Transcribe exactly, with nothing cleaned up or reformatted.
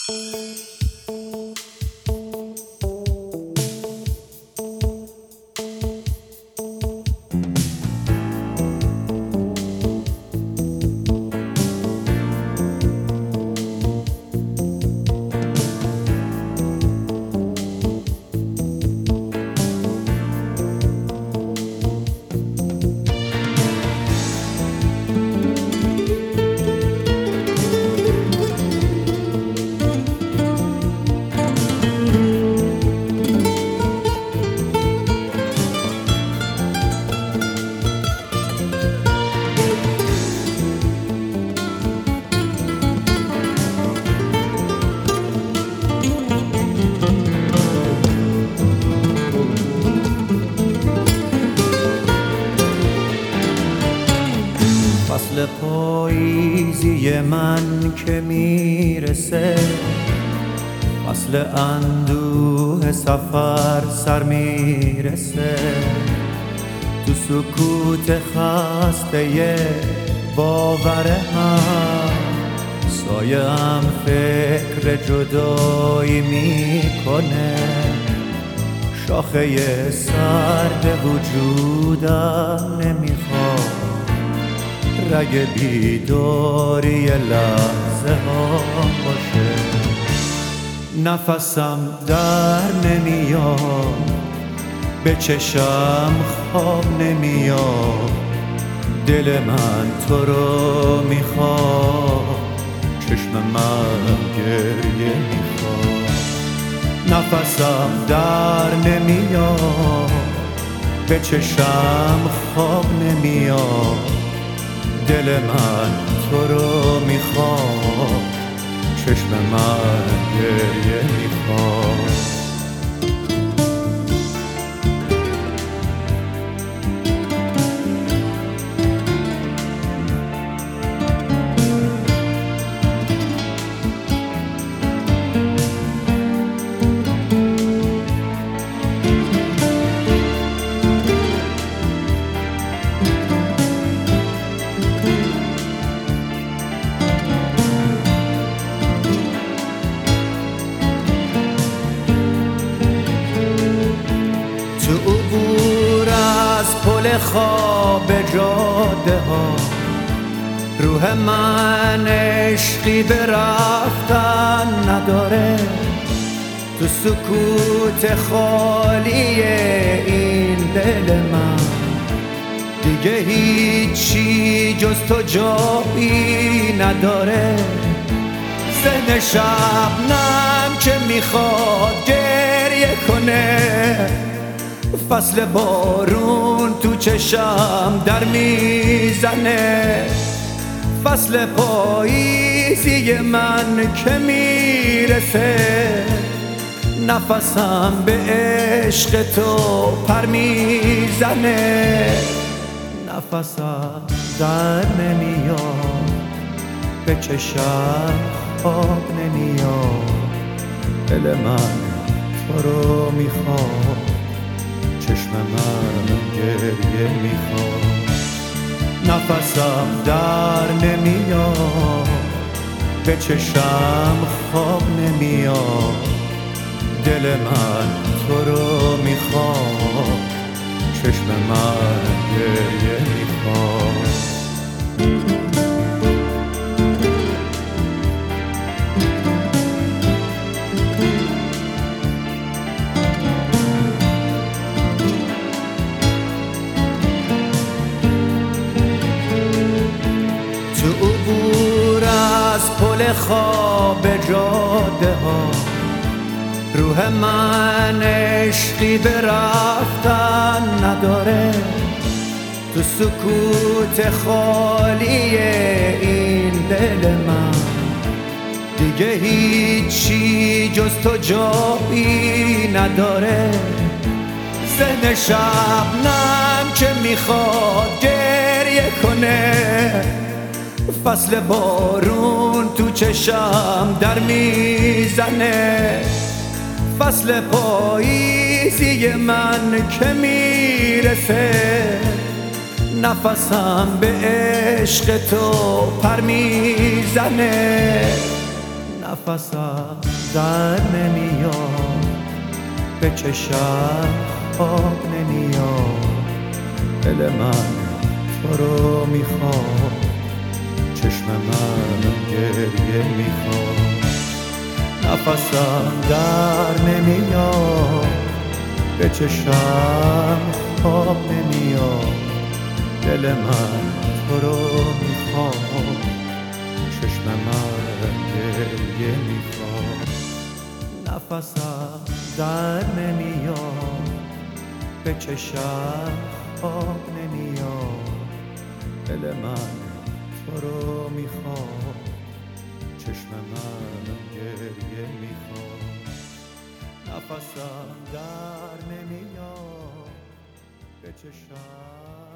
فصل پاییزی من که میرسه، فصل اندوه سفر سر میرسه. تو سکوت خسته باور هم سایه هم فکر جدایی میکنه. شاخه سرد وجودم نمیخواد رگ بیداری لحظه ها باشه. نفسم در نمیاد، به چشم خواب نمیاد. دل من تو رو میخواد، چشم من گریه میخواد. نفسم در نمیاد، به چشم خواب نمیاد. دل من تو رو میخواد، چشم من گریه میخواد. تو عبور از پل خواب جاده ها، روح من عشقی به رفتن نداره. تو سکوت خالی این دل من دیگه هیچی جز تو جایی نداره. ذهن شبنم که میخواد گریه کنه، فصل بارون تو چشم در میزنه. فصل پاییزی من که میرسه، نفسم به عشق تو پر میزنه. نفسم در نمیاد، به چشم خواب نمیاد. دل من تو رو میخواد، چشم من گریه میخواد. نفسم در نمیاد، به چشم خواب نمیاد. دل من تو رو میخواد، چشم من گریه میخواد. تو عبور از پل خواب جاده ها، روح من عشقی به رفتن نداره. تو سکوت خالی این دل من دیگه هیچی جز تو جایی نداره. ذهن شبنم که میخواد گریه کنه، فصل بارون تو چشم در میزنه. فصل پاییزی من که میرسه، نفسم به عشق تو پر میزنه. نفسم در نمیاد، به چشم خواب نمیاد، دل من تو رو میخواد، چشم من گریه میخواد. نفسم در نمیاد، به چشم خواب نمیاد، دل من تو رو میخواد، چشم من گریه میخواد. نفسم در نمیاد، به چشم خواب نمیاد، دل من تو رو میخواد، چشم من گریه میخواد. نفسم در نمیاد، به چشم